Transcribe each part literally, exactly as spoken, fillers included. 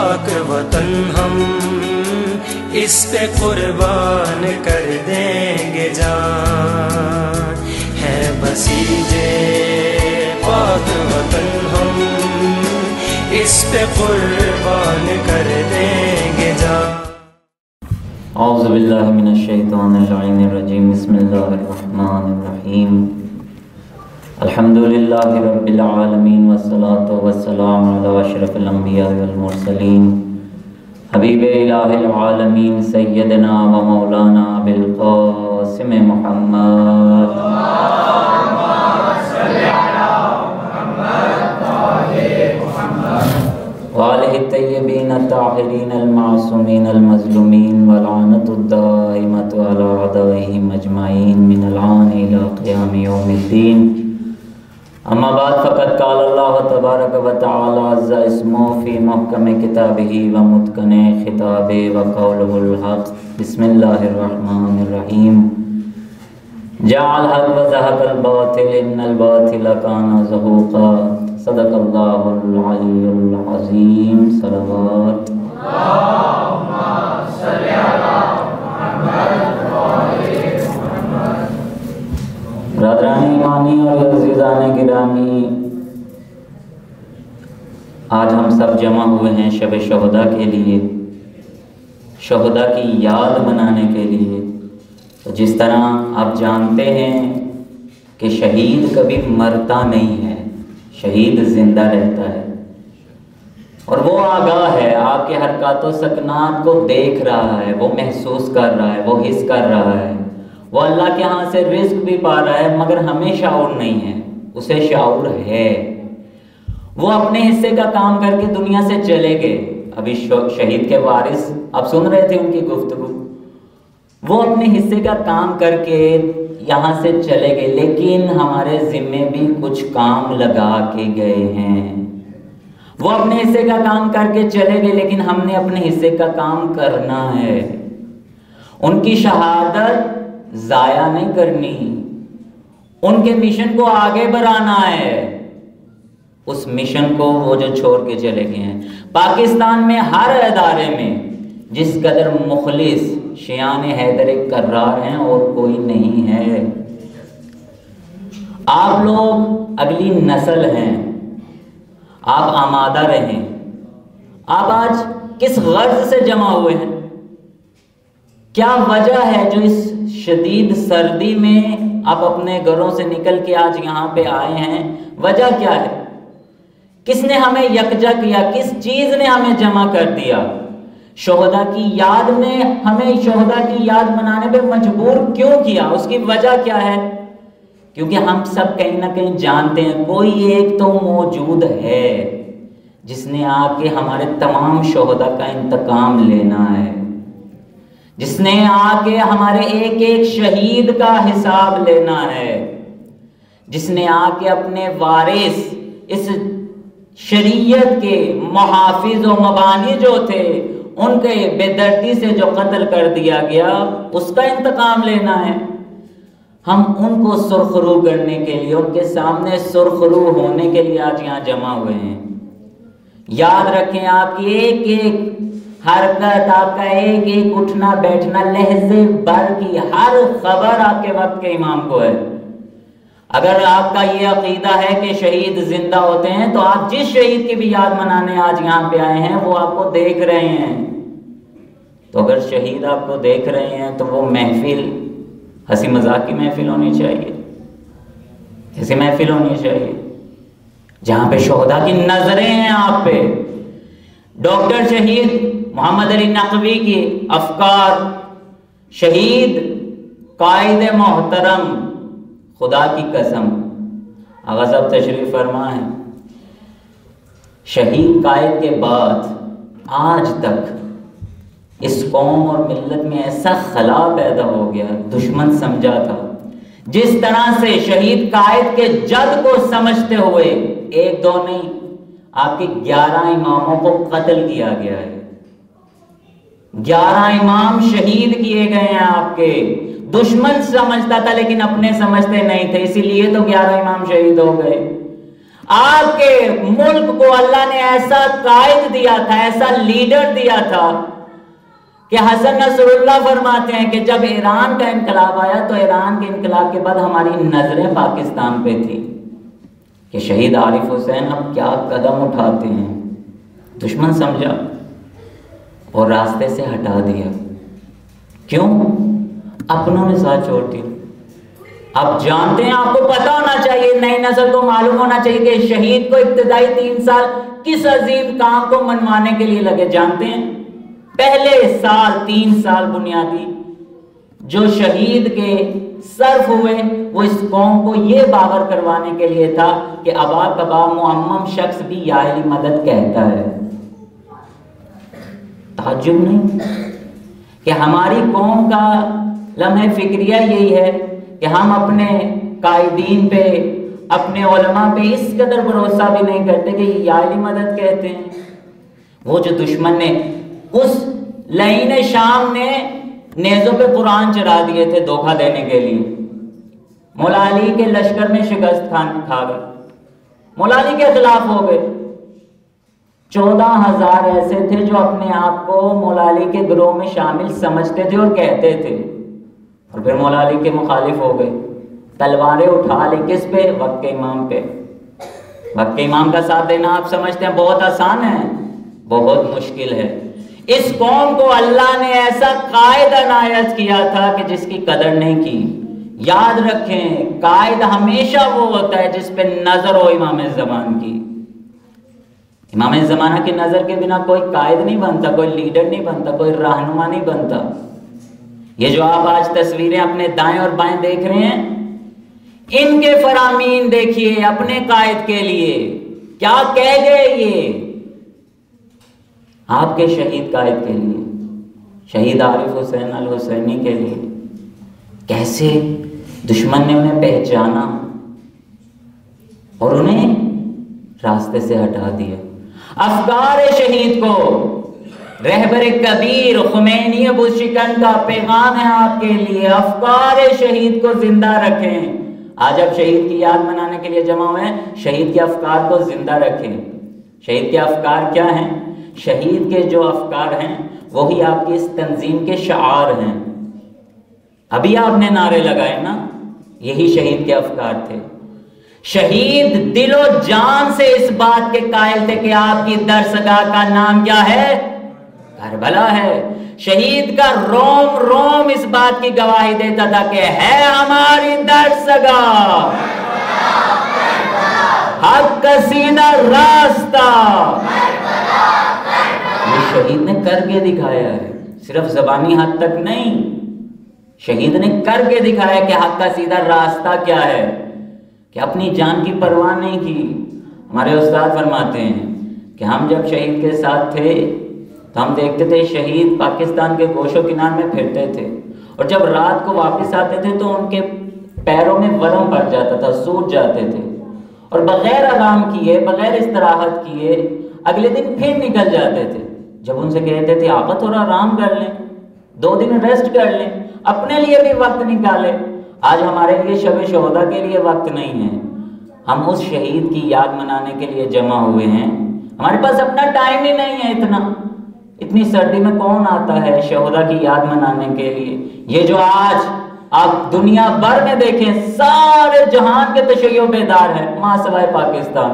پاک وطن ہم اس پہ قربان کر دیں گے جان، ہے بسیجے پاک وطن ہم اس پہ قربان کر دیں گے جان۔ اعوذ باللہ من الشیطان اللعین الرجیم، بسم اللہ الرحمن الرحیم، الحمدللہ رب العالمین والصلاة والسلام علی اشرف الانبیاء والمرسلین، حبیب الہ العالمین سیدنا و مولانا بالقاسم محمد وآلہ الطیبین الطاہرین المعصومین المظلومین واللعنۃ الدائمۃ علی اعدائہم اجمعین من الآن الی قیام یوم الدین۔ اما بعد فقد قال اللہ تبارک و تعالی عز اسمہ فی محکم کتابہ و متقن خطابہ و قولہ الحق، بسم اللہ الرحمن الرحیم، جاء الحق و زهق الباطل ان الباطل کان زهوقا، صدق اللہ العلی العظیم۔ صلوات اللہم صلی علی محمد وآلِ محمد۔ برادران ایمانی اور عزیزان گرامی، آج ہم سب جمع ہوئے ہیں شب شہداء کے لیے، شہداء کی یاد منانے کے لیے۔ تو جس طرح آپ جانتے ہیں کہ شہید کبھی مرتا نہیں ہے، شہید زندہ رہتا ہے، اور وہ آگاہ ہے، آپ کے حرکات و سکنات کو دیکھ رہا ہے، وہ محسوس کر رہا ہے، وہ حس کر رہا ہے، وہ اللہ کے ہاں سے رزق بھی پا رہا ہے، مگر ہمیں شعور نہیں ہے، اسے شعور ہے۔ وہ اپنے حصے کا کام کر کے دنیا سے چلے گئے۔ ابھی شہید کے وارث آپ سن رہے تھے ان کی گفتگو، وہ اپنے حصے کا کام کر کے یہاں سے چلے گئے، لیکن ہمارے ذمے بھی کچھ کام لگا کے گئے ہیں۔ وہ اپنے حصے کا کام کر کے چلے گئے، لیکن ہم نے اپنے حصے کا کام کرنا ہے۔ ان کی شہادت ضائع نہیں کرنی، ان کے مشن کو آگے بڑھانا ہے، اس مشن کو وہ جو چھوڑ کے چلے گئے ہیں۔ پاکستان میں ہر ادارے میں جس قدر مخلص شیعان حیدر کرار ہیں اور کوئی نہیں ہے۔ آپ لوگ اگلی نسل ہیں، آپ آمادہ رہیں۔ آپ آج کس غرض سے جمع ہوئے ہیں؟ کیا وجہ ہے جو اس شدید سردی میں آپ اپنے گھروں سے نکل کے آج یہاں پہ آئے ہیں؟ وجہ کیا ہے؟ کس نے ہمیں یکجا کیا؟ کس چیز نے ہمیں جمع کر دیا؟ شہداء کی یاد نے ہمیں شہداء کی یاد منانے پہ مجبور کیوں کیا؟ اس کی وجہ کیا ہے؟ کیونکہ ہم سب کہیں نہ کہیں جانتے ہیں کوئی ایک تو موجود ہے جس نے آ کے ہمارے تمام شہداء کا انتقام لینا ہے، جس نے آ کے ہمارے ایک ایک شہید کا حساب لینا ہے، جس نے آ کے اپنے وارث اس شریعت کے محافظ و مبانی جو تھے ان کے بے دردی سے جو قتل کر دیا گیا اس کا انتقام لینا ہے۔ ہم ان کو سرخرو کرنے کے لیے، ان کے سامنے سرخرو ہونے کے لیے آج یہاں جمع ہوئے ہیں۔ یاد رکھیں آپ کی ایک ایک حرکت، آپ کا ایک ایک اٹھنا بیٹھنا، لہجے بھر کی ہر خبر آپ کے وقت کے امام کو ہے۔ اگر آپ کا یہ عقیدہ ہے کہ شہید زندہ ہوتے ہیں تو آپ جس شہید کی بھی یاد منانے آج یہاں پہ آئے ہیں وہ آپ کو دیکھ رہے ہیں۔ تو اگر شہید آپ کو دیکھ رہے ہیں تو وہ محفل ہنسی مذاق کی محفل ہونی چاہیے، ایسی محفل ہونی چاہیے جہاں پہ شہداء کی نظریں ہیں آپ پہ۔ ڈاکٹر شہید محمد علی نقوی کی افکار، شہید قائد محترم، خدا کی قسم آغا صاحب تشریف فرما ہے، شہید قائد کے بعد آج تک اس قوم اور ملت میں ایسا خلا پیدا ہو گیا، دشمن سمجھا تھا، جس طرح سے شہید قائد کے جد کو سمجھتے ہوئے ایک دو نہیں آپ کے گیارہ اماموں کو قتل کیا گیا ہے۔ گیارہ امام شہید کیے گئے ہیں آپ کے۔ دشمن سمجھتا تھا لیکن اپنے سمجھتے نہیں تھے، اسی لیے تو گیارہ امام شہید ہو گئے۔ آپ کے ملک کو اللہ نے ایسا قائد دیا تھا، ایسا لیڈر دیا تھا کہ حسن نصر اللہ فرماتے ہیں کہ جب ایران کا انقلاب آیا تو ایران کے انقلاب کے بعد ہماری نظریں پاکستان پہ تھی کہ شہید عارف حسین اب کیا قدم اٹھاتے ہیں. دشمن سمجھا اور راستے سے ہٹا دیا. کیوں؟ اپنوں نے ساتھ چھوڑ دیا. اب جانتے ہیں، آپ کو پتا ہونا چاہیے، نئی نسل کو معلوم ہونا چاہیے کہ شہید کو ابتدائی تین سال کس عظیم کام کو منوانے کے لیے لگے. جانتے ہیں پہلے سال تین سال بنیادی جو شہید کے صرف ہوئے وہ اس قوم کو یہ باور کروانے کے لیے تھا کہ ابا کبا معمم شخص بھی یا علی مدد کہتا ہے. تعجب نہیں کہ ہماری قوم کا لمحہ فکریہ یہی ہے کہ ہم اپنے قائدین پہ، اپنے علماء پہ اس قدر بھروسہ بھی نہیں کرتے کہ یہ یا علی مدد کہتے ہیں. وہ جو دشمن نے اس لعین شام نے نیزوں پہ قرآن چڑھا دیے تھے دھوکہ دینے کے لیے، مولا علی کے لشکر میں شکست کھا گئے، مولا علی کے خلاف ہو گئے. چودہ ہزار ایسے تھے جو اپنے آپ کو مولا علی کے گروہ میں شامل سمجھتے تھے اور کہتے تھے، اور پھر مولا علی کے مخالف ہو گئے. تلواریں اٹھا لی کس پہ؟ وقت کے امام پہ. وقت کے امام کا ساتھ دینا آپ سمجھتے ہیں بہت آسان ہے؟ بہت مشکل ہے. اس قوم کو اللہ نے ایسا قائد عنایت کیا تھا کہ جس کی قدر نہیں کی. یاد رکھیں، قائد ہمیشہ وہ ہوتا ہے جس پہ نظر ہو امام زمان کی. امام زمانہ کی نظر کے بنا کوئی قائد نہیں بنتا، کوئی لیڈر نہیں بنتا، کوئی رہنما نہیں بنتا. یہ جو آپ آج تصویریں اپنے دائیں اور بائیں دیکھ رہے ہیں، ان کے فرامین دیکھیے اپنے قائد کے لیے کیا کہہ گئے. یہ آپ کے شہید قائد کے لیے، شہید عارف حسین الحسینی کے لیے کیسے دشمن نے انہیں پہچانا اور انہیں راستے سے ہٹا دیا. افکار شہید کو رہبر کبیر خمینی ابو شکن کا پیغام ہے آپ کے لیے، افکار شہید کو زندہ رکھیں. آج اب شہید کی یاد منانے کے لیے جمع ہوئے ہیں، شہید کے افکار کو زندہ رکھیں. شہید کے افکار کیا ہیں؟ شہید کے جو افکار ہیں وہی آپ کی اس تنظیم کے شعار ہیں. ابھی آپ نے نعرے لگائے نا، یہی شہید کے افکار تھے. شہید دل و جان سے اس بات کے قائل تھے کہ آپ کی درسگاہ کا نام کیا ہے؟ کربلا ہے. شہید کا روم روم اس بات کی گواہی دیتا تھا کہ ہے ہماری درسگاہ حق کا سیدھا راستہ. یہ شہید نے کر کے دکھایا ہے، صرف زبانی حد تک نہیں. شہید نے کر کے دکھایا کہ حق کا سیدھا راستہ کیا ہے، کہ اپنی جان کی پرواہ نہیں کی. ہمارے استاد فرماتے ہیں کہ ہم جب شہید کے ساتھ تھے تو ہم دیکھتے تھے شہید پاکستان کے گوش و کنار میں پھرتے تھے، اور جب رات کو واپس آتے تھے تو ان کے پیروں میں ورم پڑ جاتا تھا، سوج جاتے تھے، اور بغیر آرام کیے، بغیر استراحت کیے اگلے دن پھر نکل جاتے تھے. جب ان سے کہتے تھے آقا تھوڑا آرام کر لیں، دو دن ریسٹ کر لیں، اپنے لیے بھی وقت نکالیں. آج ہمارے لیے شب شہدا کے لیے وقت نہیں ہے. ہم اس شہید کی یاد منانے کے لیے جمع ہوئے ہیں. ہمارے پاس اپنا ٹائم ہی نہیں ہے. اتنا اتنی سردی میں کون آتا ہے شہدا کی یاد منانے کے لیے؟ یہ جو آج آپ دنیا بھر میں دیکھیں سارے جہان کے تشیع بیدار ہیں ماں سوائے پاکستان.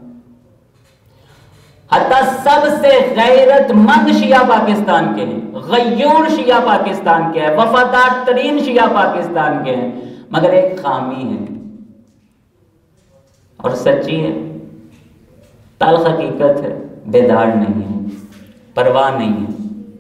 حتیٰ سب سے غیرت مند شیعہ پاکستان کے ہیں، غیور شیعہ پاکستان کے ہیں، وفادار ترین شیعہ پاکستان کے ہیں، مگر ایک خامی ہے اور سچی ہے، تلخ حقیقت ہے، بیدار نہیں ہے، پرواہ نہیں ہے.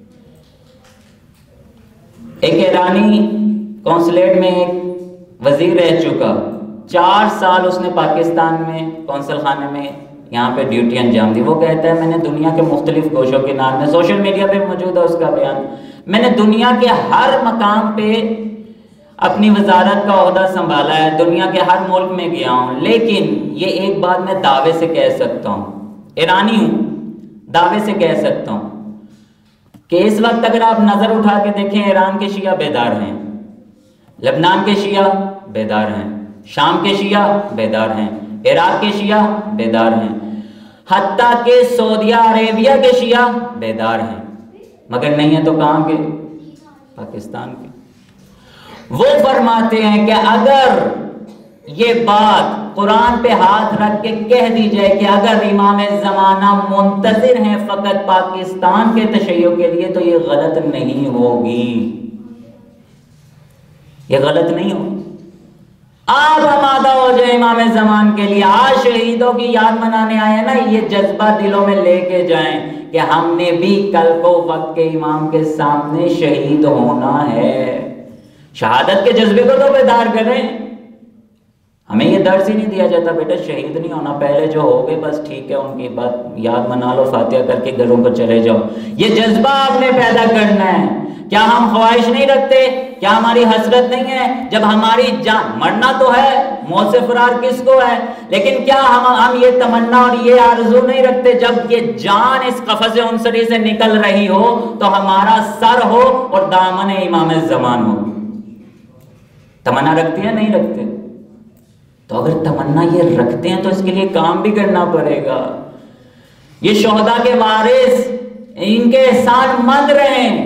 ایک ایرانی کونسلیٹ میں ایک وزیر رہ چکا، چار سال اس نے پاکستان میں کونسل خانے میں یہاں پہ ڈیوٹی انجام دی. وہ کہتا ہے میں نے دنیا کے مختلف گوشوں کے نام میں، سوشل میڈیا پہ موجود ہے اس کا بیان، میں نے دنیا کے ہر مقام پہ اپنی وزارت کا عہدہ سنبھالا ہے، دنیا کے ہر ملک میں گیا ہوں، لیکن یہ ایک بات میں دعوے سے کہہ سکتا ہوں، ایرانی ہوں، دعوے سے کہہ سکتا ہوں کہ اس وقت اگر آپ نظر اٹھا کے دیکھیں ایران کے شیعہ بیدار ہیں، لبنان کے شیعہ بیدار ہیں، شام کے شیعہ بیدار ہیں، عراق کے شیعہ بیدار ہیں، حتیٰ کہ سعودی عربیہ کے شیعہ بیدار ہیں، مگر نہیں ہے تو کہاں کے؟ پاکستان کے۔ وہ فرماتے ہیں کہ اگر یہ بات قرآن پہ ہاتھ رکھ کے کہہ دی جائے کہ اگر امام زمانہ منتظر ہیں فقط پاکستان کے تشیع کے لیے، تو یہ غلط نہیں ہوگی، یہ غلط نہیں ہوگی۔ آپ آمادہ ہو جائیں امام زمان کے لیے، آج شہیدوں کی یاد منانے آئے ہیں نا، یہ جذبہ دلوں میں لے کے جائیں کہ ہم نے بھی کل کو وقت کے امام کے سامنے شہید ہونا ہے۔ شہادت کے جذبے کو تو بیدار کریں۔ ہمیں یہ درس ہی نہیں دیا جاتا بیٹا شہید نہیں ہونا، پہلے جو ہو گئے بس ٹھیک ہے، ان کی بات یاد منا لو، فاتحہ کر کے گھروں پر چلے جاؤ۔ یہ جذبہ آپ نے پیدا کرنا ہے۔ کیا ہم خواہش نہیں رکھتے؟ کیا ہماری حسرت نہیں ہے؟ جب ہماری جان، مرنا تو ہے، موت سے فرار کس کو ہے، لیکن کیا ہم ہم یہ تمنا اور یہ آرزو نہیں رکھتے جب یہ جان اس قفس عنصری سے نکل رہی ہو تو ہمارا سر ہو اور دامن امام زمان ہو؟ تمنا رکھتے ہیں نہیں رکھتے؟ تو اگر تمنا یہ رکھتے ہیں تو اس کے لیے کام بھی کرنا پڑے گا۔ یہ شہداء کے وارث ان کے احسان مند رہیں۔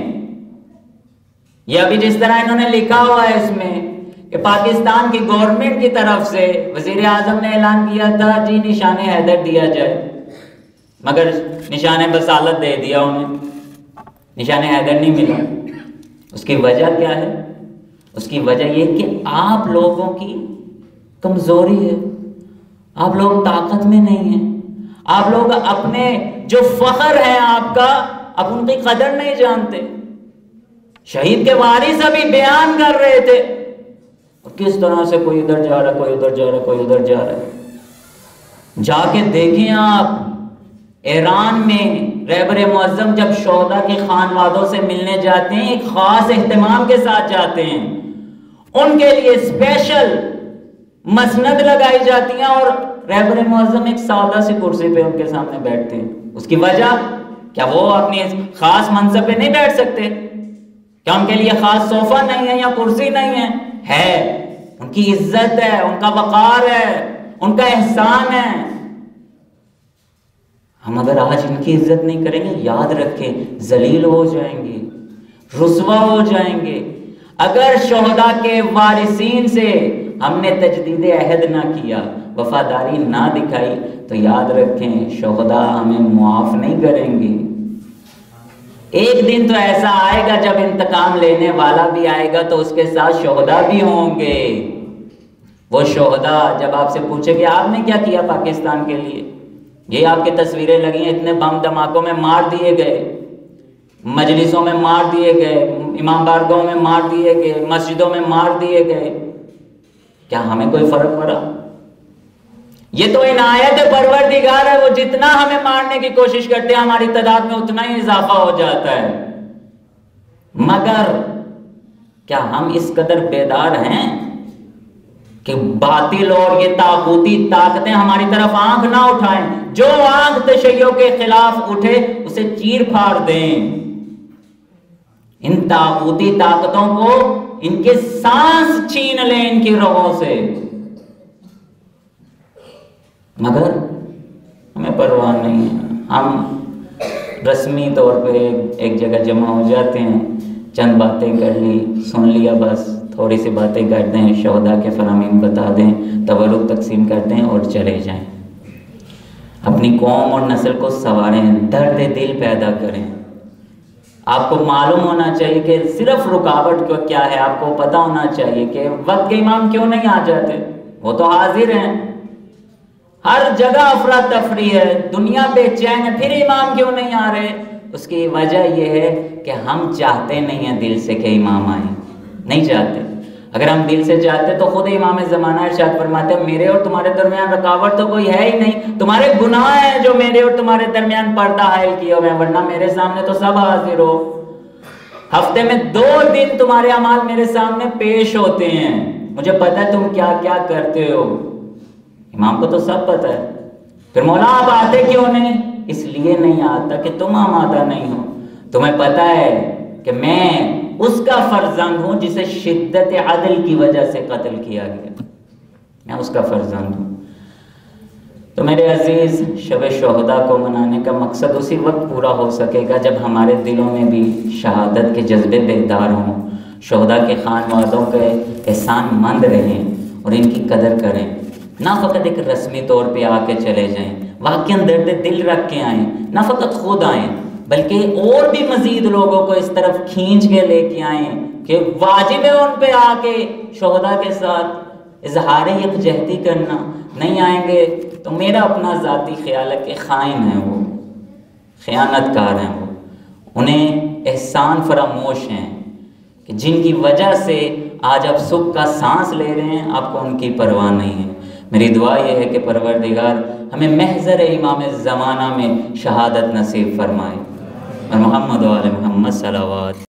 یہ ابھی جس طرح انہوں نے لکھا ہوا ہے اس میں کہ پاکستان کی گورنمنٹ کی طرف سے وزیر اعظم نے اعلان کیا تھا جی نشان حیدر دیا جائے، مگر نشان بسالت دے دیا انہیں، نشان حیدر نہیں ملا۔ اس کی وجہ کیا ہے؟ اس کی وجہ یہ کہ آپ لوگوں کی کمزوری ہے، آپ لوگ طاقت میں نہیں ہیں، آپ لوگ اپنے جو فخر ہے آپ کا، آپ ان کی قدر نہیں جانتے۔ شہید کے وارث ابھی بیان کر رہے تھے اور کس طرح سے کوئی ادھر جا رہا ہے، کوئی ادھر جا رہا ہے، کوئی ادھر جا رہا ہے۔ جا کے دیکھیں آپ ایران میں رہبر معظم جب شہداء کے خانوادوں سے ملنے جاتے ہیں ایک خاص اہتمام کے ساتھ جاتے ہیں، ان کے لیے اسپیشل مسند لگائی جاتی ہیں اور رہبر معظم ایک سادہ سی کرسی پہ ان کے سامنے بیٹھتے ہیں۔ اس کی وجہ کیا وہ اپنی خاص منصب پہ نہیں بیٹھ سکتے؟ کیا ان کے لیے خاص صوفہ نہیں ہے یا کرسی نہیں ہے؟ ہے، ان کی عزت ہے، ان کا وقار ہے، ان کا احسان ہے۔ ہم اگر آج ان کی عزت نہیں کریں گے، یاد رکھیں ذلیل ہو جائیں گے، رسوا ہو جائیں گے۔ اگر شہداء کے وارثین سے ہم نے تجدید عہد نہ کیا، وفاداری نہ دکھائی، تو یاد رکھیں شہداء ہمیں معاف نہیں کریں گے۔ ایک دن تو ایسا آئے گا جب انتقام لینے والا بھی آئے گا تو اس کے ساتھ شہداء بھی ہوں گے۔ وہ شہداء جب آپ سے پوچھے کہ آپ نے کیا کیا پاکستان کے لیے، یہ آپ کی تصویریں لگی ہیں، اتنے بم دھماکوں میں مار دیے گئے، مجلسوں میں مار دیے گئے، امام بارگاہوں میں مار دیے گئے، مسجدوں میں مار دیے گئے، کیا ہمیں کوئی فرق پڑا؟ یہ تو عنایت پروردگار ہے، وہ جتنا ہمیں مارنے کی کوشش کرتے ہیں ہماری تعداد میں اتنا ہی اضافہ ہو جاتا ہے۔ مگر کیا ہم اس قدر بیدار ہیں کہ باطل اور یہ طاغوتی طاقتیں ہماری طرف آنکھ نہ اٹھائیں؟ جو آنکھ تشیع کے خلاف اٹھے اسے چیر پھاڑ دیں۔ ان طاغوتی طاقتوں کو ان کے سانس چھین لیں ان کی رگوں سے، مگر ہمیں پرواہ نہیں ہے۔ ہم رسمی طور پہ ایک جگہ جمع ہو جاتے ہیں، چند باتیں کر لی، سن لیا، بس تھوڑی سی باتیں کر دیں، شہداء کے فرامین بتا دیں، تبرک تقسیم کر دیں اور چلے جائیں۔ اپنی قوم اور نسل کو سنواریں، درد دل پیدا کریں۔ آپ کو معلوم ہونا چاہیے کہ صرف رکاوٹ کیا ہے، آپ کو پتہ ہونا چاہیے کہ وقت کے امام کیوں نہیں آ جاتے، وہ تو حاضر ہیں، ہر جگہ افراتفری ہے، دنیا بے چین ہے، پھر امام کیوں نہیں آ رہے؟ اس کی وجہ یہ ہے کہ ہم چاہتے نہیں ہیں دل سے کہ امام آئیں، نہیں چاہتے۔ اگر ہم دل سے چاہتے تو خود امام زمانہ ارشاد فرماتے ہیں میرے اور تمہارے درمیان رکاوٹ تو کوئی ہے ہی نہیں، تمہارے گناہ ہیں جو میرے اور تمہارے درمیان پردہ حائل کیے ہوئے ہیں، ورنہ میرے سامنے تو سب حاضر ہو۔ ہفتے میں دو دن تمہارے اعمال میرے سامنے پیش ہوتے ہیں، مجھے پتہ ہے تم کیا کیا کرتے ہو۔ امام کو تو سب پتہ ہے، پھر مولا آپ آتے کیوں نہیں؟ اس لیے نہیں آتا کہ تم آمادہ نہیں ہو۔ تمہیں پتہ ہے کہ میں اس کا فرزند ہوں جسے شدت عدل کی وجہ سے قتل کیا گیا، میں اس کا فرزند ہوں۔ تو میرے عزیز، شب شہداء کو منانے کا مقصد اسی وقت پورا ہو سکے گا جب ہمارے دلوں میں بھی شہادت کے جذبے بیدار ہوں، شہداء کے خانوادوں کے احسان مند رہیں اور ان کی قدر کریں، نہ فقط ایک رسمی طور پہ آ کے چلے جائیں، واقعاً درد دل رکھ کے آئیں، نہ فقط خود آئیں بلکہ اور بھی مزید لوگوں کو اس طرف کھینچ کے لے کے آئیں کہ واجب ہے ان پہ آ کے شہداء کے ساتھ اظہار یکجہتی کرنا۔ نہیں آئیں گے تو میرا اپنا ذاتی خیال ہے کہ خائن ہیں وہ، خیانت کار ہیں وہ، انہیں احسان فراموش ہیں کہ جن کی وجہ سے آج آپ سکھ کا سانس لے رہے ہیں، آپ کو ان کی پرواہ نہیں ہے۔ میری دعا یہ ہے کہ پروردگار ہمیں محضر امام زمانہ میں شہادت نصیب فرمائے اور محمد و آل محمد صلوات۔